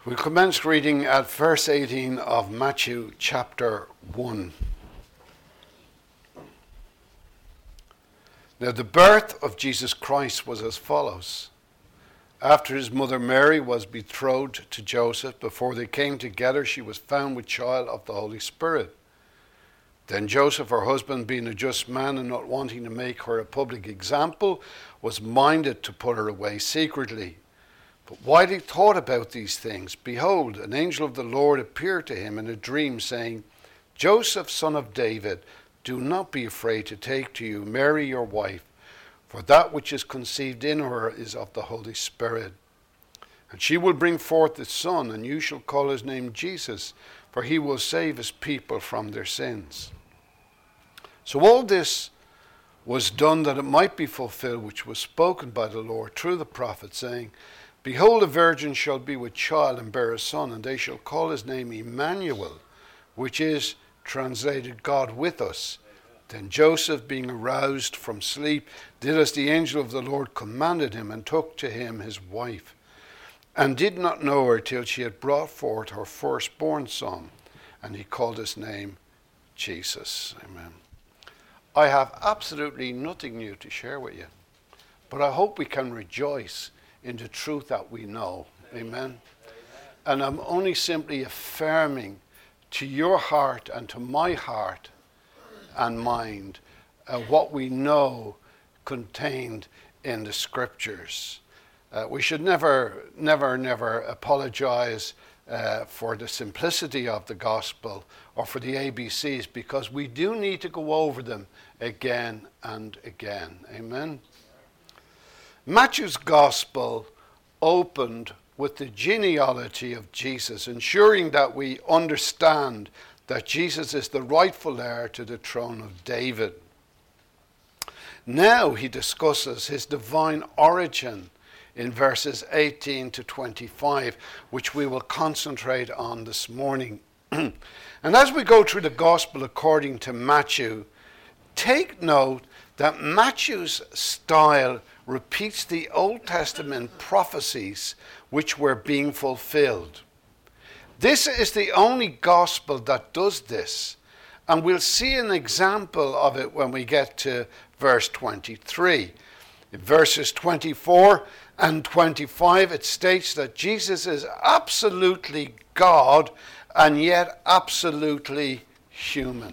We commence reading at verse 18 of Matthew chapter 1. Now the birth of Jesus Christ was as follows. After his mother Mary was betrothed to Joseph, before they came together, she was found with child of the Holy Spirit. Then Joseph, her husband, being a just man and not wanting to make her a public example, was minded to put her away secretly. But while he thought about these things, behold, an angel of the Lord appeared to him in a dream, saying, Joseph, son of David, do not be afraid to take to you Mary your wife, for that which is conceived in her is of the Holy Spirit. And she will bring forth a son, and you shall call his name Jesus, for he will save his people from their sins. So all this was done that it might be fulfilled, which was spoken by the Lord through the prophet, saying, Behold, a virgin shall be with child and bear a son, and they shall call his name Emmanuel, which is translated God with us. Then Joseph, being aroused from sleep, did as the angel of the Lord commanded him, and took to him his wife, and did not know her till she had brought forth her firstborn son, and he called his name Jesus. Amen. I have absolutely nothing new to share with you, but I hope we can rejoice in the truth that we know. Amen. And I'm only simply affirming to your heart and to my heart and mind what we know contained in the scriptures. We should never apologize for the simplicity of the gospel or for the ABCs, because we do need to go over them again and again. Amen. Matthew's gospel opened with the genealogy of Jesus, ensuring that we understand that Jesus is the rightful heir to the throne of David. Now he discusses his divine origin in verses 18 to 25, which we will concentrate on this morning. And as we go through the gospel according to Matthew, take note that Matthew's style repeats the Old Testament prophecies which were being fulfilled. This is the only gospel that does this, and we'll see an example of it when we get to verse 23. In verses 24 and 25, it states that Jesus is absolutely God and yet absolutely human.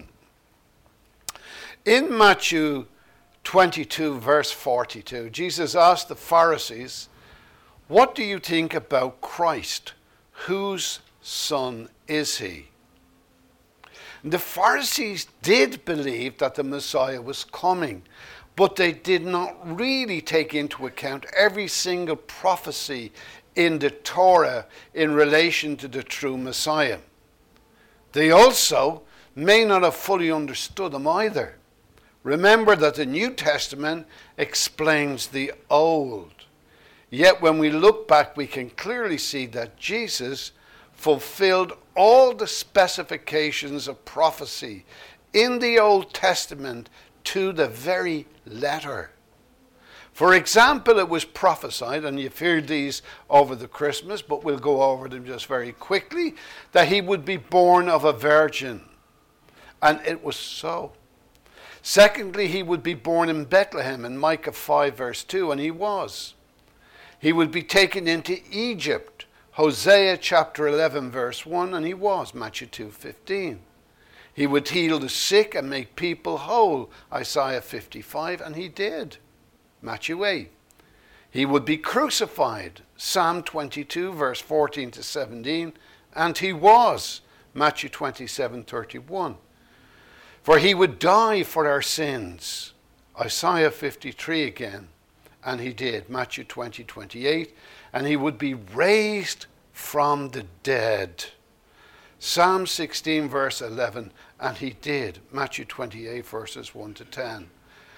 In Matthew 22, verse 42, Jesus asked the Pharisees, What do you think about Christ? Whose son is he? The Pharisees did believe that the Messiah was coming, but they did not really take into account every single prophecy in the Torah in relation to the true Messiah. They also may not have fully understood him either. Remember that the New Testament explains the Old. Yet when we look back, we can clearly see that Jesus fulfilled all the specifications of prophecy in the Old Testament to the very letter. For example, it was prophesied, and you've heard these over the Christmas, but we'll go over them just very quickly, that he would be born of a virgin. And it was so. Secondly, he would be born in Bethlehem in Micah 5 verse 2, and he was. He would be taken into Egypt, Hosea chapter 11 verse 1, and he was, Matthew 2:15. He would heal the sick and make people whole, Isaiah 55, and he did, Matthew 8. He would be crucified, Psalm 22 verse 14 to 17, and he was, Matthew 27:31. For he would die for our sins, Isaiah 53 again, and he did, Matthew 20:28, and he would be raised from the dead, Psalm 16 verse 11, and he did, Matthew 28 verses 1 to 10.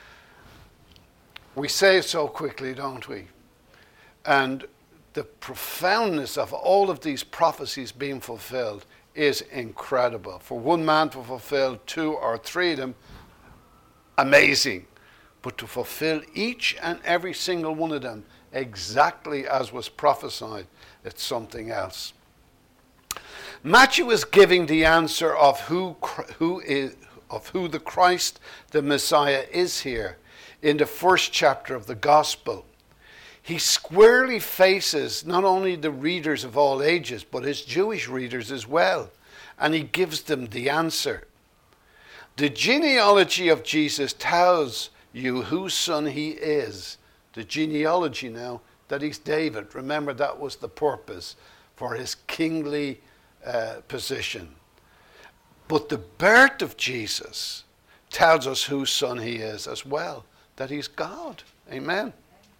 We say it so quickly, don't we? And the profoundness of all of these prophecies being fulfilled is incredible. For one man to fulfill 2 or 3 of them, amazing. But to fulfill each and every single one of them exactly as was prophesied, it's something else. Matthew is giving the answer of who the Christ, the Messiah, is here in the first chapter of the Gospel. He squarely faces not only the readers of all ages, but his Jewish readers as well. And he gives them the answer. The genealogy of Jesus tells you whose son he is. The genealogy now, that he's David. Remember, that was the purpose for his kingly position. But the birth of Jesus tells us whose son he is as well, that he's God. Amen.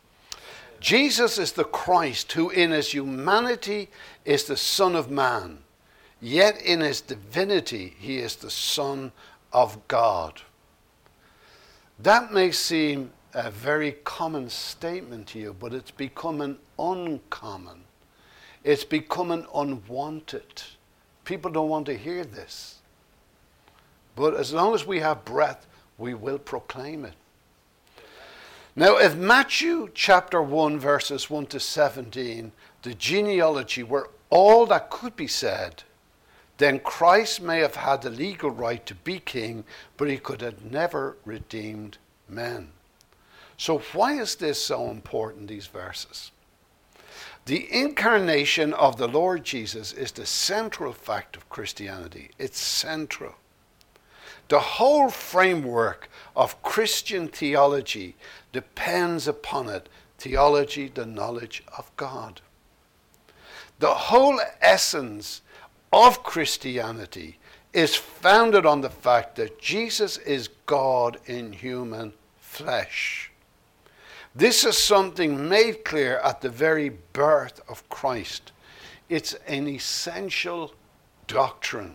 Jesus is the Christ who in his humanity is the Son of Man, yet in his divinity he is the Son of God. That may seem a very common statement to you, but it's becoming uncommon. It's becoming unwanted. People don't want to hear this. But as long as we have breath, we will proclaim it. Now, if Matthew chapter 1, verses 1 to 17, the genealogy were all that could be said, then Christ may have had the legal right to be king, but he could have never redeemed men. So why is this so important, these verses? The incarnation of the Lord Jesus is the central fact of Christianity. It's central. The whole framework of Christian theology depends upon it. Theology, the knowledge of God. The whole essence of Christianity is founded on the fact that Jesus is God in human flesh. This is something made clear at the very birth of Christ. It's an essential doctrine.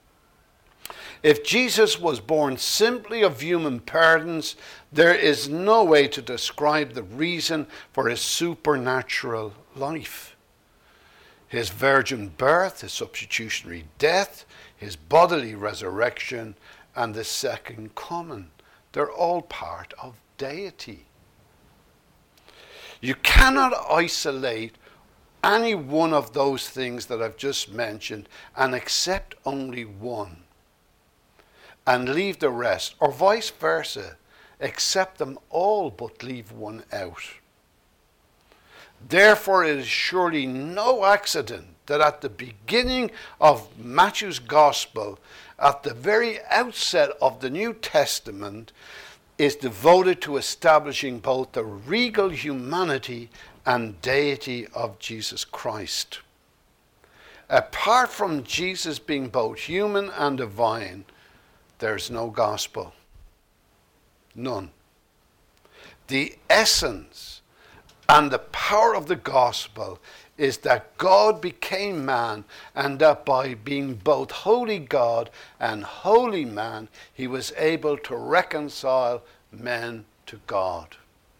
If Jesus was born simply of human parents, there is no way to describe the reason for his supernatural life. His virgin birth, his substitutionary death, his bodily resurrection, and the second coming. They're all part of deity. You cannot isolate any one of those things that I've just mentioned and accept only one and leave the rest, or vice versa, accept them all but leave one out. Therefore, it is surely no accident that at the beginning of Matthew's Gospel, at the very outset of the New Testament, is devoted to establishing both the regal humanity and deity of Jesus Christ. Apart from Jesus being both human and divine, there's no gospel. None. The essence and the power of the gospel is that God became man, and that by being both holy God and holy man, he was able to reconcile men to God.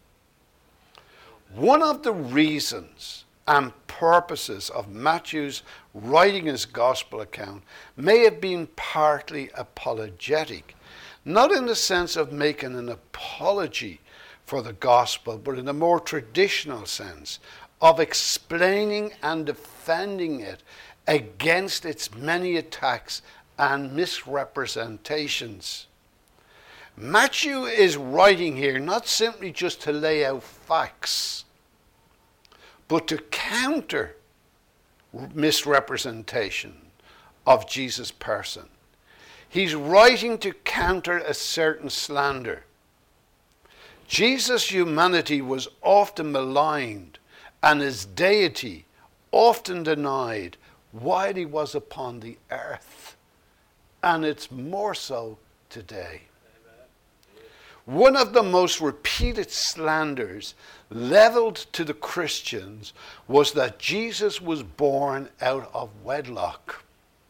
One of the reasons and purposes of Matthew's writing his gospel account may have been partly apologetic, not in the sense of making an apology for the gospel, but in a more traditional sense of explaining and defending it against its many attacks and misrepresentations. Matthew is writing here not simply just to lay out facts, but to counter misrepresentation of Jesus' person. He's writing to counter a certain slander. Jesus' humanity was often maligned and his deity often denied while he was upon the earth. And it's more so today. One of the most repeated slanders leveled to the Christians was that Jesus was born out of wedlock.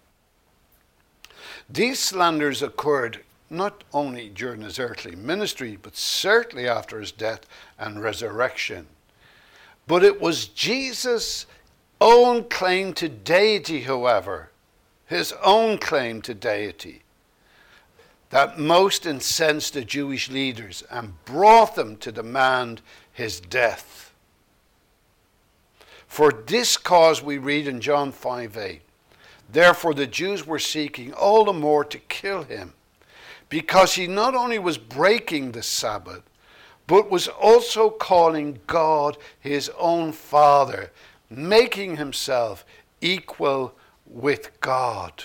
These slanders occurred not only during his earthly ministry, but certainly after his death and resurrection. But it was Jesus' own claim to deity, however, his own claim to deity, that most incensed the Jewish leaders and brought them to demand his death. For this cause we read in John 5:8, Therefore the Jews were seeking all the more to kill him, because he not only was breaking the Sabbath, but was also calling God his own Father, making himself equal with God.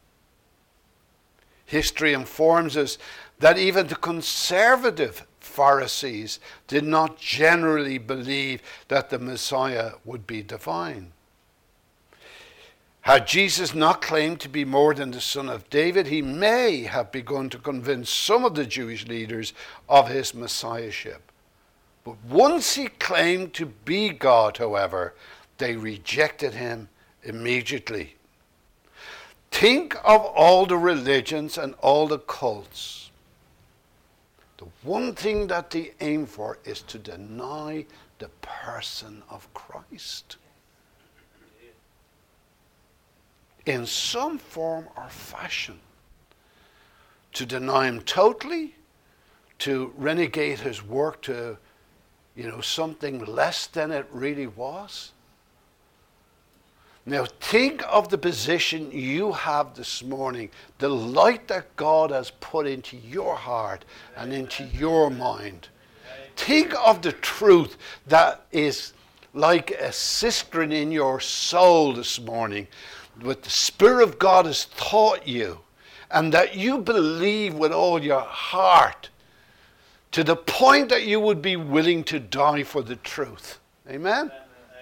History informs us that even the conservative Pharisees did not generally believe that the Messiah would be divine. Had Jesus not claimed to be more than the son of David, he may have begun to convince some of the Jewish leaders of his messiahship. But once he claimed to be God, however, they rejected him immediately. Think of all the religions and all the cults. The one thing that they aim for is to deny the person of Christ, in some form or fashion. To deny him totally, to renegade his work to, something less than it really was. Now think of the position you have this morning, the light that God has put into your heart and into your mind. Think of the truth that is like a cistern in your soul this morning, what the Spirit of God has taught you, and that you believe with all your heart, to the point that you would be willing to die for the truth. Amen?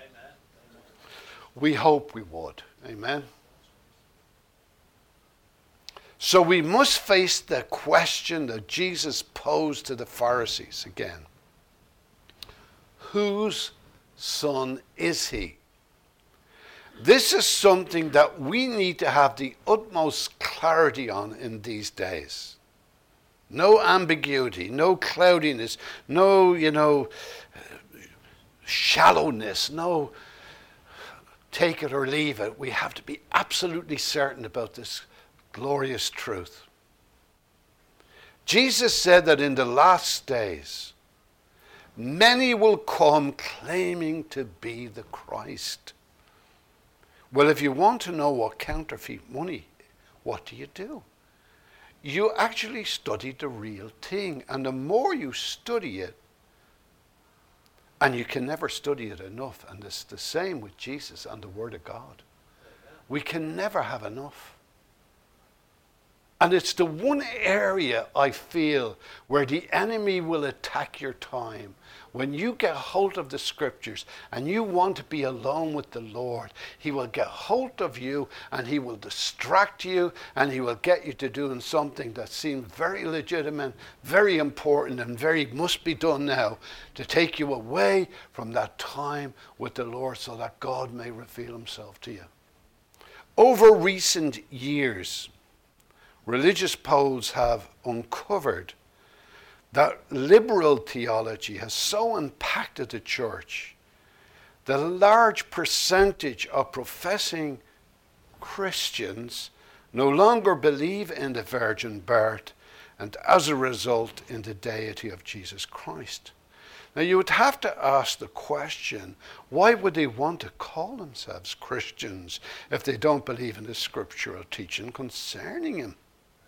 We hope we would. Amen? So we must face the question that Jesus posed to the Pharisees again. Whose son is he? This is something that we need to have the utmost clarity on in these days. No ambiguity, no cloudiness, no, shallowness, no take it or leave it. We have to be absolutely certain about this glorious truth. Jesus said that in the last days, many will come claiming to be the Christ. Well, if you want to know what counterfeit money, what do? You actually study the real thing. And the more you study it, and you can never study it enough, and it's the same with Jesus and the Word of God. We can never have enough. And it's the one area I feel where the enemy will attack your time. When you get hold of the scriptures and you want to be alone with the Lord, he will get hold of you and he will distract you and he will get you to doing something that seems very legitimate, very important, and very must be done now, to take you away from that time with the Lord so that God may reveal himself to you. Over recent years, religious polls have uncovered that liberal theology has so impacted the church that a large percentage of professing Christians no longer believe in the virgin birth, and as a result in the deity of Jesus Christ. Now you would have to ask the question, why would they want to call themselves Christians if they don't believe in the scriptural teaching concerning him?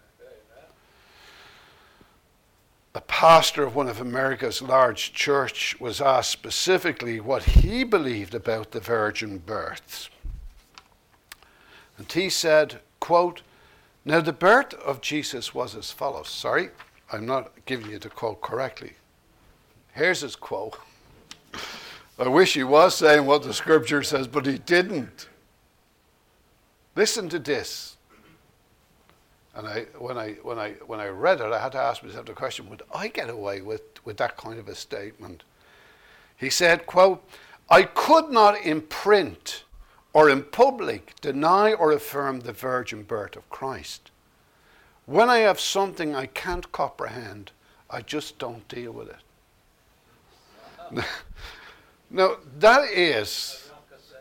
A pastor of one of America's large church was asked specifically what he believed about the virgin birth. And he said, quote, "Now the birth of Jesus was as follows." Sorry, I'm not giving you the quote correctly. Here's his quote. I wish he was saying what the scripture says, but he didn't. Listen to this. And when I read it, I had to ask myself the question, would I get away with that kind of a statement? He said, quote, "I could not in print or in public deny or affirm the virgin birth of Christ. When I have something I can't comprehend, I just don't deal with it." Now, that is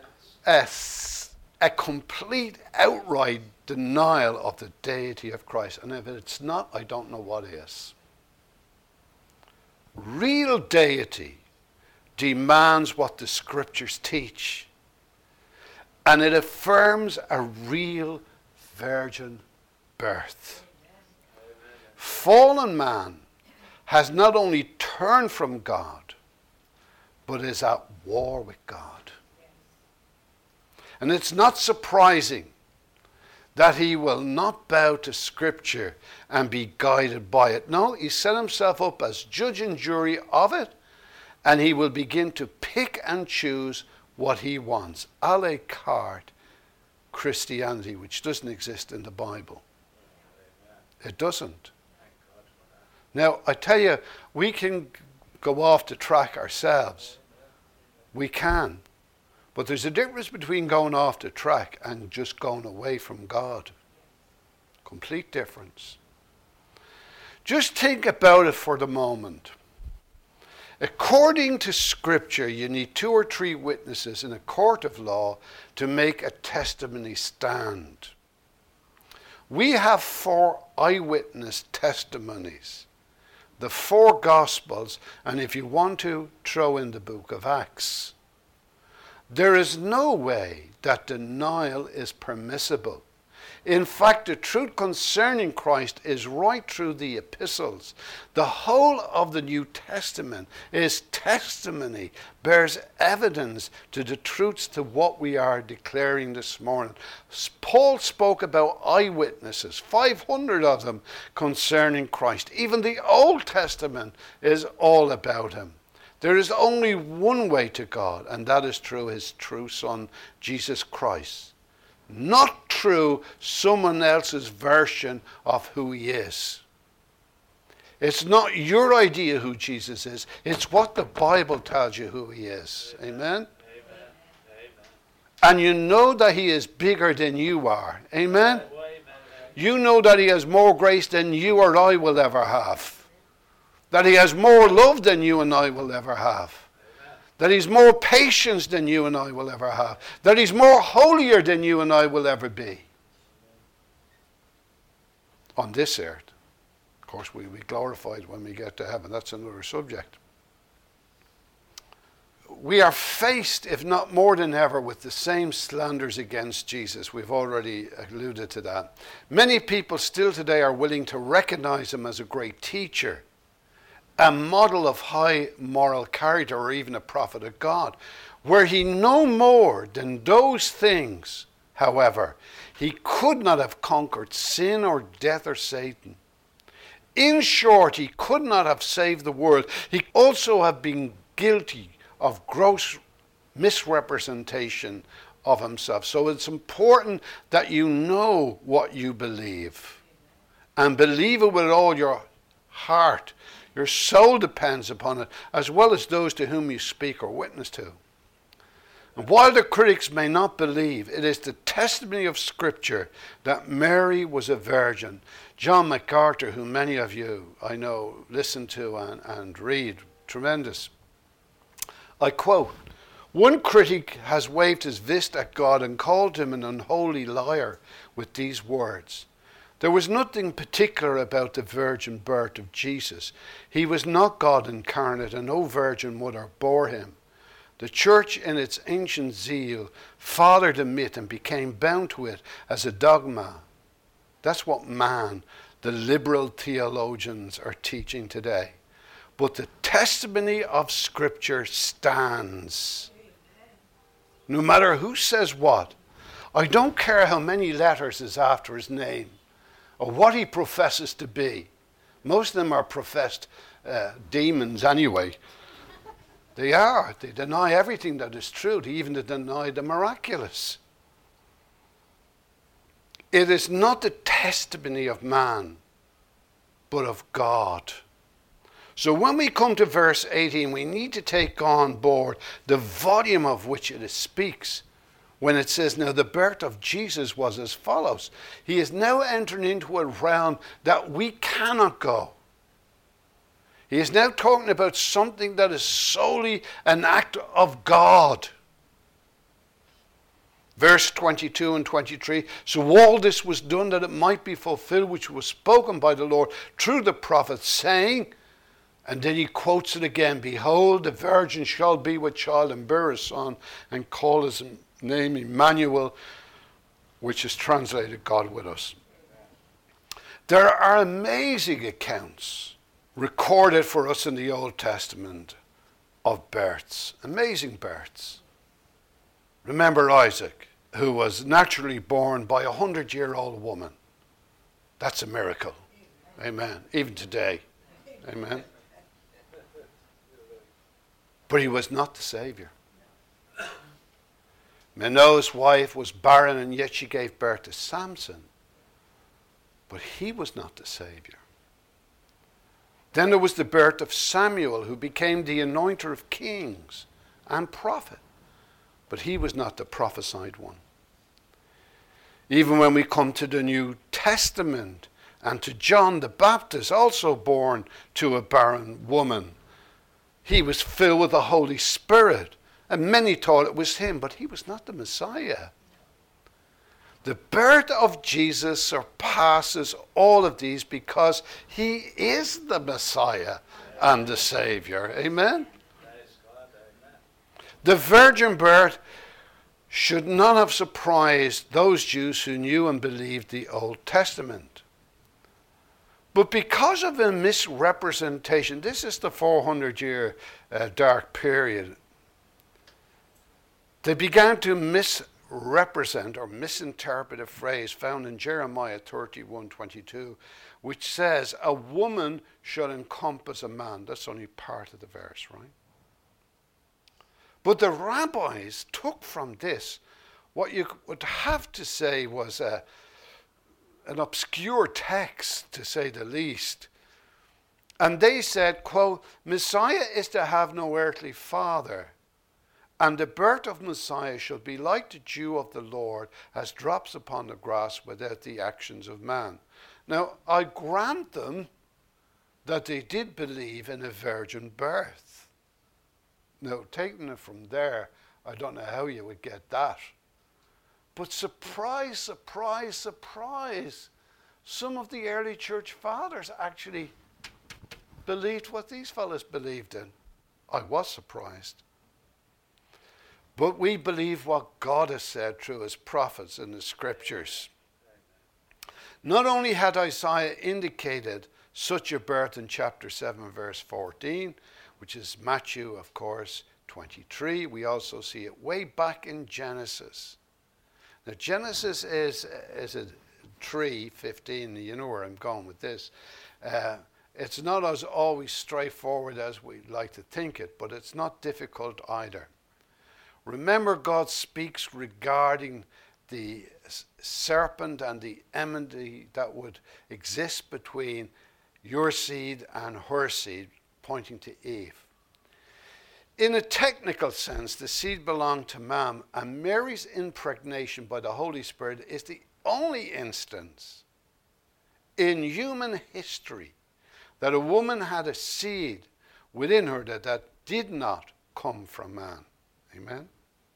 a complete, outright denial of the deity of Christ. And if it's not, I don't know what is. Real deity demands what the scriptures teach. And it affirms a real virgin birth. Fallen man has not only turned from God, but is at war with God. And it's not surprising that he will not bow to Scripture and be guided by it. No, he set himself up as judge and jury of it, and he will begin to pick and choose what he wants. A la carte Christianity, which doesn't exist in the Bible. It doesn't. Now, I tell you, we can go off the track ourselves. We can. But there's a difference between going off the track and just going away from God. Complete difference. Just think about it for the moment. According to Scripture, you need 2 or 3 witnesses in a court of law to make a testimony stand. We have 4 eyewitness testimonies, the 4 Gospels, and if you want to, throw in the book of Acts. There is no way that denial is permissible. In fact, the truth concerning Christ is right through the epistles. The whole of the New Testament is testimony, bears evidence to the truths to what we are declaring this morning. Paul spoke about eyewitnesses, 500 of them concerning Christ. Even the Old Testament is all about him. There is only one way to God, and that is through his true Son, Jesus Christ. Not through someone else's version of who he is. It's not your idea who Jesus is. It's what the Bible tells you who he is. Amen? Amen. And you know that he is bigger than you are. Amen? You know that he has more grace than you or I will ever have. That he has more love than you and I will ever have. Amen. That he's more patience than you and I will ever have. That he's more holier than you and I will ever be. On this earth. Of course, we'll be glorified when we get to heaven. That's another subject. We are faced, if not more than ever, with the same slanders against Jesus. We've already alluded to that. Many people still today are willing to recognize him as a great teacher, a model of high moral character, or even a prophet of God. Were he no more than those things, however, he could not have conquered sin or death or Satan. In short, he could not have saved the world. He also have been guilty of gross misrepresentation of himself. So it's important that you know what you believe, and believe it with all your heart. Your soul depends upon it, as well as those to whom you speak or witness to. And while the critics may not believe, it is the testimony of Scripture that Mary was a virgin. John MacArthur, who many of you, I know, listen to and read, tremendous. I quote, "One critic has waved his fist at God and called him an unholy liar with these words. There was nothing particular about the virgin birth of Jesus. He was not God incarnate, and no virgin mother bore him. The church, in its ancient zeal, fathered the myth and became bound to it as a dogma." That's what the liberal theologians, are teaching today. But the testimony of Scripture stands. No matter who says what. I don't care how many letters is after his name, or what he professes to be. Most of them are professed demons anyway. They are. They deny everything that is true. They even deny the miraculous. It is not the testimony of man, but of God. So when we come to verse 18, we need to take on board the volume of which it speaks. When it says, now the birth of Jesus was as follows. He is now entering into a realm that we cannot go. He is now talking about something that is solely an act of God. Verse 22 and 23, so all this was done that it might be fulfilled, which was spoken by the Lord through the prophet, saying, and then he quotes it again, behold, the virgin shall be with child and bear a son, and call his name Emmanuel, which is translated God with us. There are amazing accounts recorded for us in the Old Testament of births, amazing births. Remember Isaac, who was naturally born by a 100-year-old woman. That's a miracle. Amen. Even today. Amen. But he was not the Savior. Manoah's wife was barren, and yet she gave birth to Samson. But he was not the Savior. Then there was the birth of Samuel, who became the anointer of kings and prophet. But he was not the prophesied one. Even when we come to the New Testament and to John the Baptist, also born to a barren woman, he was filled with the Holy Spirit. And many thought it was him, but he was not the Messiah. The birth of Jesus surpasses all of these because he is the Messiah and the Savior. Amen? The virgin birth should not have surprised those Jews who knew and believed the Old Testament. But because of a misrepresentation, this is the 400-year dark period, they began to misrepresent or misinterpret a phrase found in Jeremiah 31:22, which says, a woman shall encompass a man. That's only part of the verse, right? But the rabbis took from this what you would have to say was an obscure text, to say the least. And they said, quote, Messiah is to have no earthly father, and the birth of Messiah shall be like the dew of the Lord as drops upon the grass without the actions of man. Now, I grant them that they did believe in a virgin birth. Now, taking it from there, I don't know how you would get that. But surprise, surprise, surprise, some of the early church fathers actually believed what these fellas believed in. I was surprised. But we believe what God has said through his prophets in the scriptures. Not only had Isaiah indicated such a birth in chapter 7, verse 14, which is Matthew, of course, 23. We also see it way back in Genesis. Now, Genesis is a 3:15. You know where I'm going with this. It's not as always straightforward as we'd like to think it, but it's not difficult either. Remember, God speaks regarding the serpent and the enmity that would exist between your seed and her seed, pointing to Eve. In a technical sense, the seed belonged to man, and Mary's impregnation by the Holy Spirit is the only instance in human history that a woman had a seed within her that did not come from man. Amen?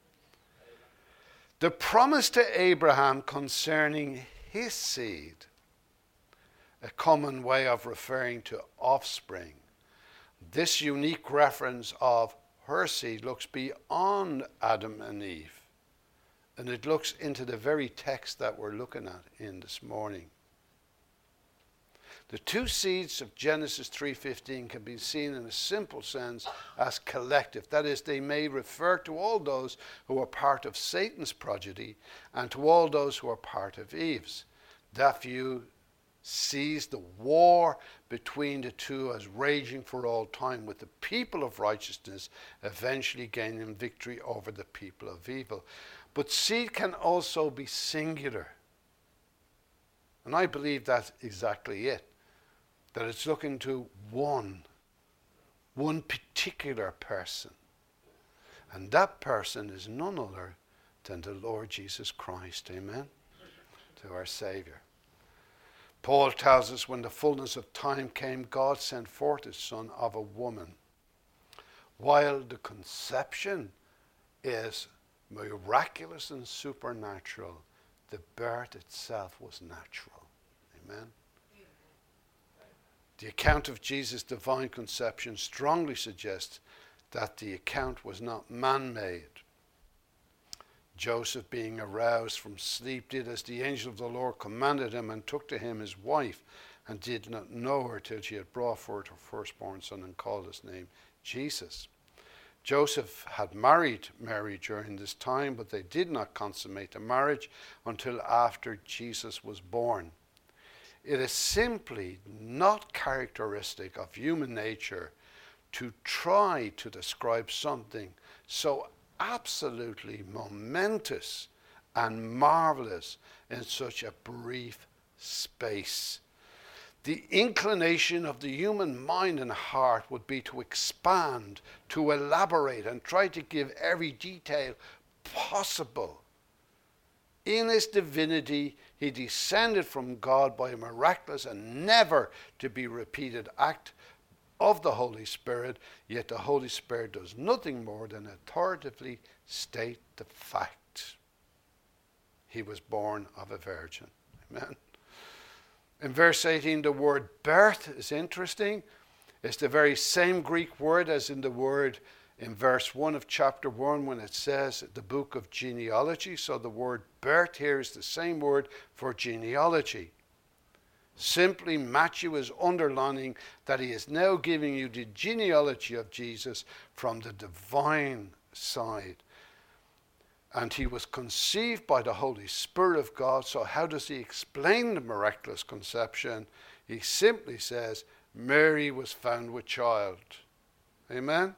The promise to Abraham concerning his seed, a common way of referring to offspring. This unique reference of her seed looks beyond Adam and Eve, and it looks into the very text that we're looking at in this morning. The two seeds of Genesis 3:15 can be seen in a simple sense as collective. That is, they may refer to all those who are part of Satan's progeny and to all those who are part of Eve's. That view sees the war between the two as raging for all time, with the people of righteousness eventually gaining victory over the people of evil. But seed can also be singular. And I believe that's exactly it. That it's looking to one particular person. And that person is none other than the Lord Jesus Christ. Amen? To our Savior. Paul tells us when the fullness of time came, God sent forth his Son of a woman. While the conception is miraculous and supernatural, the birth itself was natural. Amen? The account of Jesus' divine conception strongly suggests that the account was not man-made. Joseph, being aroused from sleep, did as the angel of the Lord commanded him, and took to him his wife, and did not know her till she had brought forth her firstborn son, and called his name Jesus. Joseph had married Mary during this time, but they did not consummate the marriage until after Jesus was born. It is simply not characteristic of human nature to try to describe something so absolutely momentous and marvelous in such a brief space. The inclination of the human mind and heart would be to expand, to elaborate, and try to give every detail possible. In his divinity, he descended from God by a miraculous and never to be repeated act of the Holy Spirit, yet the Holy Spirit does nothing more than authoritatively state the fact. He was born of a virgin. Amen. In verse 18, the word birth is interesting. It's the very same Greek word as in the word in verse 1 of chapter 1 when it says the book of genealogy. So the word birth here is the same word for genealogy. Simply, Matthew is underlining that he is now giving you the genealogy of Jesus from the divine side. And he was conceived by the Holy Spirit of God. So how does he explain the miraculous conception? He simply says, Mary was found with child. Amen?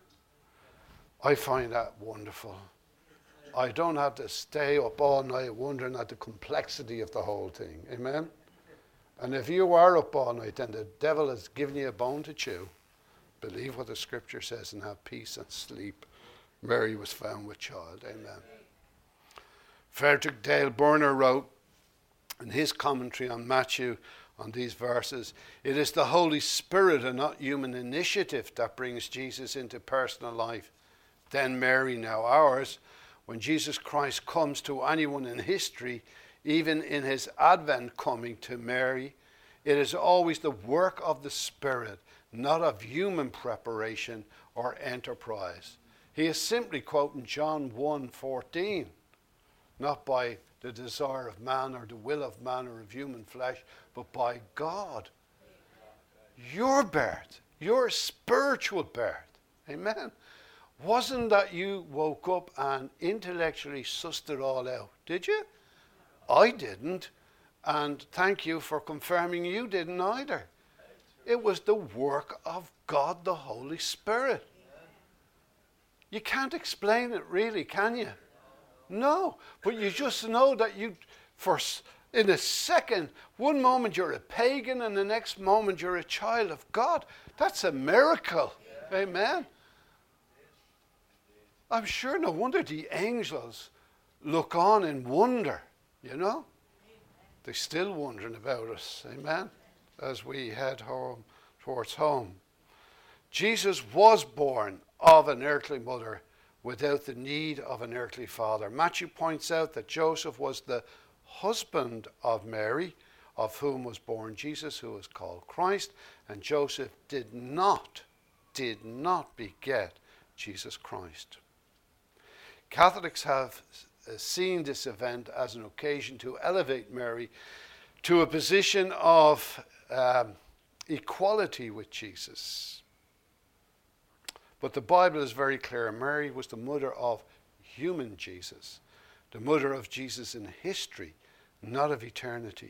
I find that wonderful. I don't have to stay up all night wondering at the complexity of the whole thing. Amen? And if you are up all night, then the devil has given you a bone to chew. Believe what the scripture says and have peace and sleep. Mary was found with child. Amen. Frederick Dale Burner wrote in his commentary on Matthew on these verses, it is the Holy Spirit and not human initiative that brings Jesus into personal life. Then Mary, now ours, when Jesus Christ comes to anyone in history, even in his advent coming to Mary, it is always the work of the Spirit, not of human preparation or enterprise. He is simply quoting John 1:14. Not by the desire of man or the will of man or of human flesh, but by God. Your birth, your spiritual birth. Amen. Wasn't that you woke up and intellectually sussed it all out, did you? I didn't. And thank you for confirming you didn't either. It was the work of God the Holy Spirit. You can't explain it really, can you? No, but you just know that in a second, one moment you're a pagan and the next moment you're a child of God. That's a miracle. Yeah. Amen. I'm sure no wonder the angels look on in wonder, you know. They're still wondering about us. Amen. As we head home, towards home. Jesus was born of an earthly mother, without the need of an earthly father. Matthew points out that Joseph was the husband of Mary, of whom was born Jesus, who is called Christ, and Joseph did not beget Jesus Christ. Catholics have seen this event as an occasion to elevate Mary to a position of equality with Jesus. But the Bible is very clear. Mary was the mother of human Jesus, the mother of Jesus in history, not of eternity.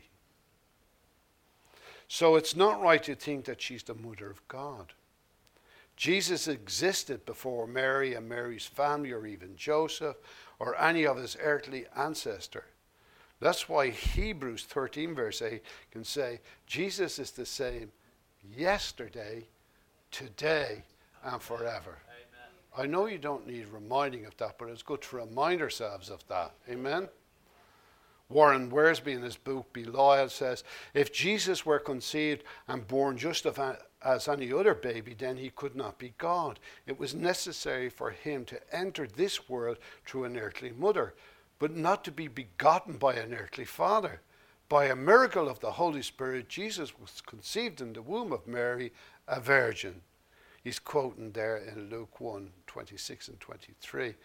So it's not right to think that she's the mother of God. Jesus existed before Mary and Mary's family, or even Joseph, or any of his earthly ancestor. That's why Hebrews 13 verse 8 can say, Jesus is the same yesterday, today, and forever. Amen. I know you don't need reminding of that, but it's good to remind ourselves of that. Amen? Warren Wiersbe in his book, Be Loyal, says, if Jesus were conceived and born just as any other baby, then he could not be God. It was necessary for him to enter this world through an earthly mother, but not to be begotten by an earthly father. By a miracle of the Holy Spirit, Jesus was conceived in the womb of Mary, a virgin. He's quoting there in Luke 1:26 and 23.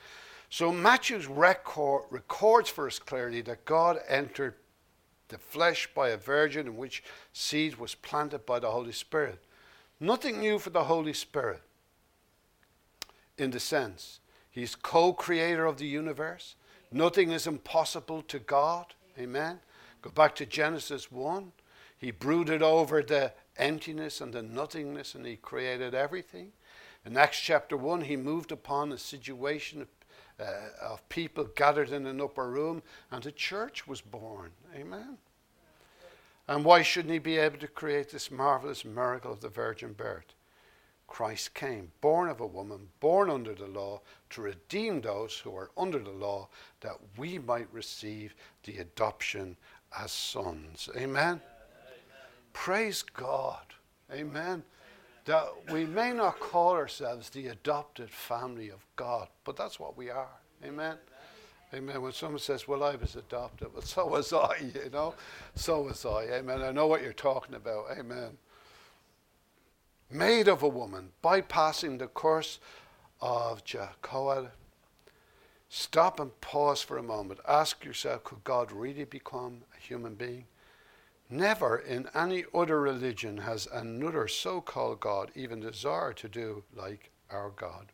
So Matthew's records for us clearly that God entered the flesh by a virgin in which seed was planted by the Holy Spirit. Nothing new for the Holy Spirit in the sense he's co-creator of the universe. Nothing is impossible to God. Amen. Go back to Genesis 1. He brooded over the emptiness and the nothingness and he created everything. In Acts chapter 1, he moved upon a situation of people gathered in an upper room and a church was born. Amen. And why shouldn't he be able to create this marvelous miracle of the virgin birth? Christ came, born of a woman, born under the law, to redeem those who are under the law, that we might receive the adoption as sons. Amen? Praise God. Amen. That we may not call ourselves the adopted family of God, but that's what we are. Amen. Amen. When someone says, well, I was adopted, well, so was I, you know. So was I. Amen. I know what you're talking about. Amen. Made of a woman, bypassing the curse of Jehoiada. Stop and pause for a moment. Ask yourself, could God really become a human being? Never in any other religion has another so-called God even desired to do like our God.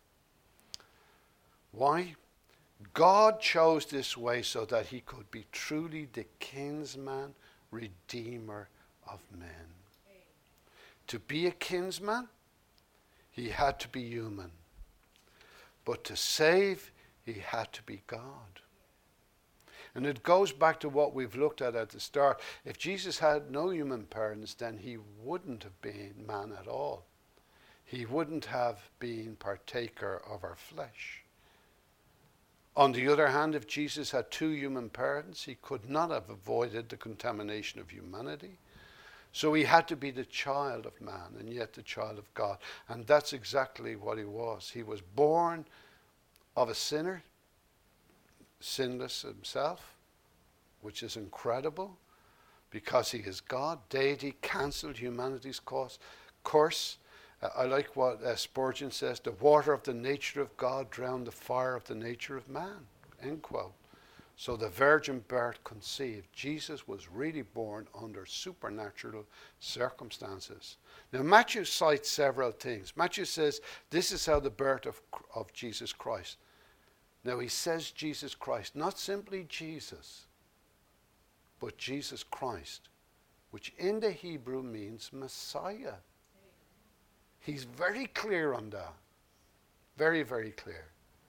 Why? God chose this way so that he could be truly the kinsman, redeemer of men. To be a kinsman, he had to be human. But to save, he had to be God. And it goes back to what we've looked at the start. If Jesus had no human parents, then he wouldn't have been man at all. He wouldn't have been partaker of our flesh. On the other hand, if Jesus had two human parents, he could not have avoided the contamination of humanity. So he had to be the child of man and yet the child of God. And that's exactly what he was. He was born of a sinner, sinless himself, which is incredible because he is God. Deity canceled humanity's curse. I like what Spurgeon says, the water of the nature of God drowned the fire of the nature of man. End quote. So the virgin birth conceived. Jesus was really born under supernatural circumstances. Now Matthew cites several things. Matthew says this is how the birth of Jesus Christ. Now he says Jesus Christ, not simply Jesus, but Jesus Christ, which in the Hebrew means Messiah. He's very clear on that. Very, very clear.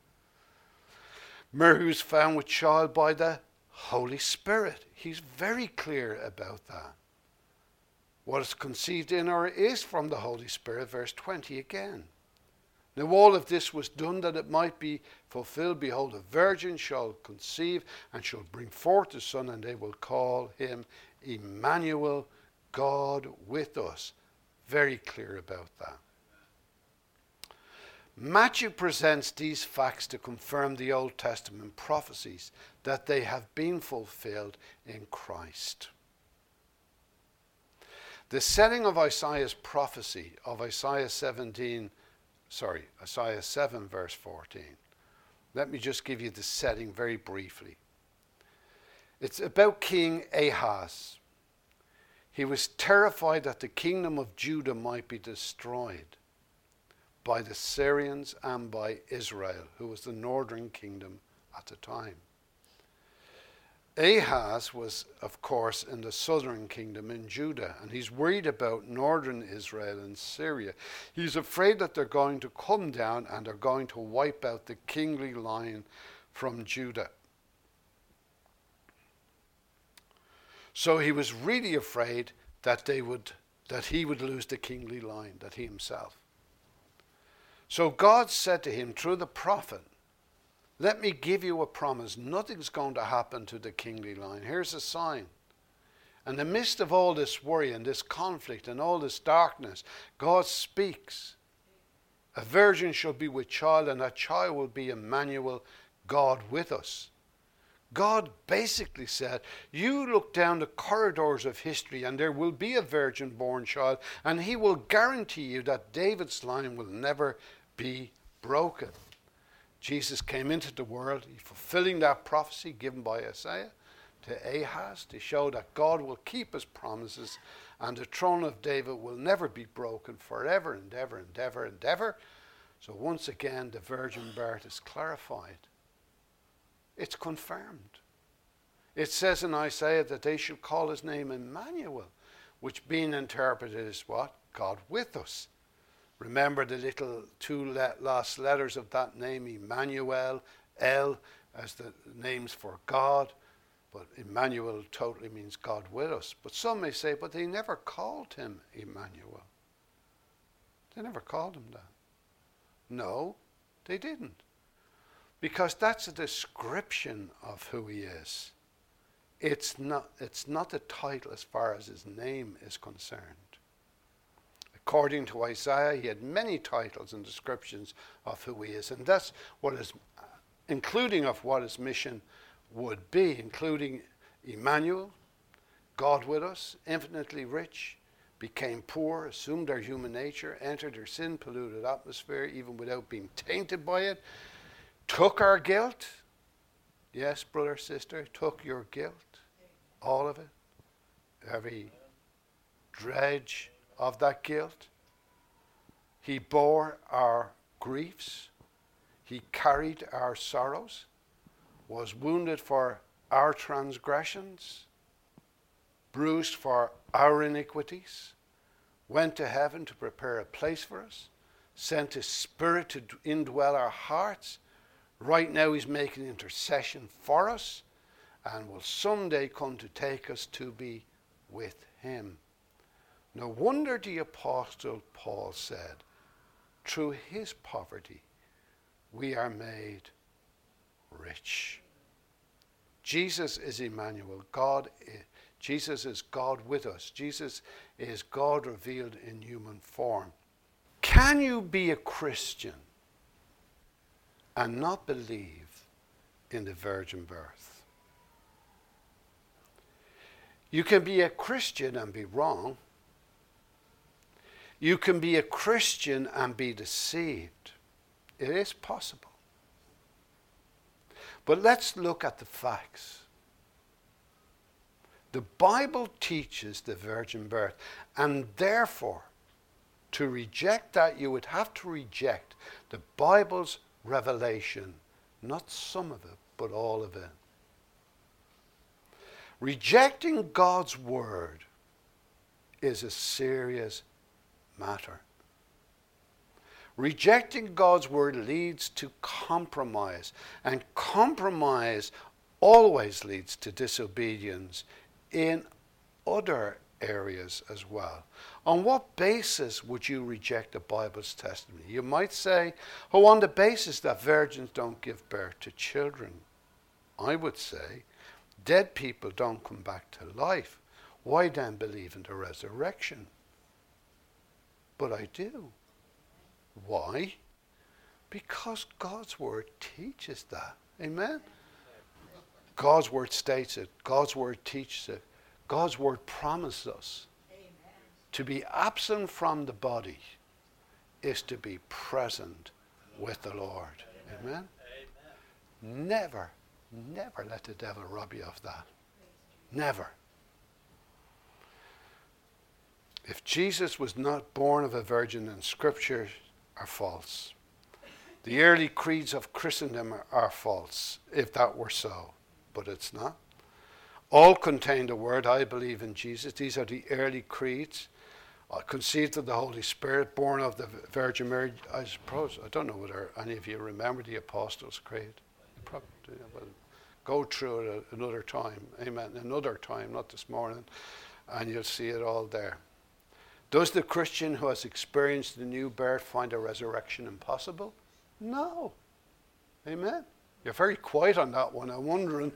Mary was found with child by the Holy Spirit. He's very clear about that. What is conceived in her is from the Holy Spirit, verse 20 again. Now all of this was done that it might be fulfilled. Behold, a virgin shall conceive and shall bring forth a son, and they will call him Emmanuel, God with us. Very clear about that. Matthew presents these facts to confirm the Old Testament prophecies that they have been fulfilled in Christ. The setting of Isaiah's prophecy of Isaiah 7 verse 14. Let me just give you the setting very briefly. It's about King Ahaz. He was terrified that the kingdom of Judah might be destroyed by the Syrians and by Israel, who was the northern kingdom at the time. Ahaz was, of course, in the southern kingdom in Judah, and he's worried about northern Israel and Syria. He's afraid that they're going to come down and they're going to wipe out the kingly line from Judah. So he was really afraid that he would lose the kingly line, that he himself. So God said to him through the prophet, let me give you a promise. Nothing's going to happen to the kingly line. Here's a sign. In the midst of all this worry and this conflict and all this darkness, God speaks. A virgin shall be with child, and that child will be Emmanuel, God with us. God basically said, you look down the corridors of history and there will be a virgin-born child, and he will guarantee you that David's line will never be broken. Jesus came into the world, fulfilling that prophecy given by Isaiah to Ahaz to show that God will keep his promises and the throne of David will never be broken forever and ever and ever and ever. So once again, the virgin birth is clarified. It's confirmed. It says in Isaiah that they shall call his name Emmanuel, which being interpreted is what? God with us. Remember the little two last letters of that name, Emmanuel, El, as the names for God. But Emmanuel totally means God with us. But some may say, but they never called him Emmanuel. They never called him that. No, they didn't. Because that's a description of who he is. It's not a title as far as his name is concerned. According to Isaiah, he had many titles and descriptions of who he is. And that's what is, including of what his mission would be, including Emmanuel, God with us, infinitely rich, became poor, assumed our human nature, entered our sin-polluted atmosphere even without being tainted by it, took our guilt. Yes, brother, sister, took your guilt, all of it, every dredge of that guilt. He bore our griefs. He carried our sorrows, was wounded for our transgressions, bruised for our iniquities, went to heaven to prepare a place for us, sent his Spirit to indwell our hearts. Right now he's making intercession for us and will someday come to take us to be with him. No wonder the Apostle Paul said, through his poverty we are made rich. Jesus is Emmanuel. Jesus is God with us. Jesus is God revealed in human form. Can you be a Christian and not believe in the virgin birth? You can be a Christian and be wrong. You can be a Christian and be deceived. It is possible. But let's look at the facts. The Bible teaches the virgin birth, and therefore, to reject that, you would have to reject the Bible's revelation, not some of it, but all of it. Rejecting God's word is a serious matter. Rejecting God's word leads to compromise, and compromise always leads to disobedience in other areas as well. On what basis would you reject the Bible's testimony? You might say, oh, on the basis that virgins don't give birth to children. I would say, dead people don't come back to life. Why then believe in the resurrection? But I do. Why? Because God's word teaches that. Amen? God's word states it. God's word teaches it. God's word promises us. Amen. To be absent from the body is to be present with the Lord. Amen? Amen. Never let the devil rob you of that. Never. If Jesus was not born of a virgin, then scriptures are false. The early creeds of Christendom are false, if that were so. But it's not. All contain the word, I believe in Jesus. These are the early creeds. Conceived of the Holy Spirit, born of the Virgin Mary. I suppose, I don't know whether any of you remember the Apostles' Creed. You probably do, but go through it another time. Amen. Another time, not this morning. And you'll see it all there. Does the Christian who has experienced the new birth find a resurrection impossible? No. Amen. You're very quiet on that one. I'm wondering,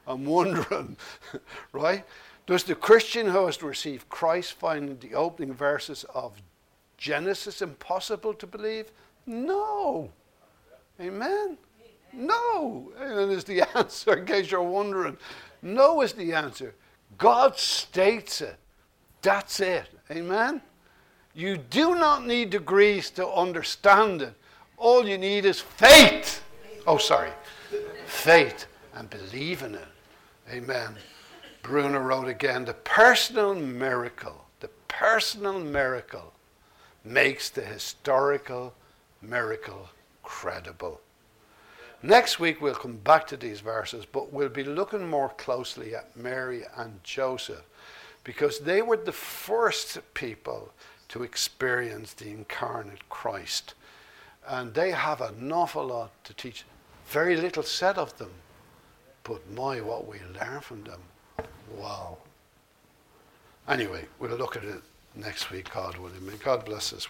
right? Does the Christian who has received Christ find the opening verses of Genesis impossible to believe? No. Amen. No. And is the answer, in case you're wondering. No is the answer. God states it. That's it. Amen? You do not need degrees to understand it. All you need is faith. Oh, sorry. Faith and believe in it. Amen. Bruner wrote again, the personal miracle makes the historical miracle credible. Next week we'll come back to these verses, but we'll be looking more closely at Mary and Joseph, because they were the first people to experience the incarnate Christ. And they have an awful lot to teach. Very little said of them, but my, what we learn from them. Wow. Anyway, we'll look at it next week, God willing. May God bless us.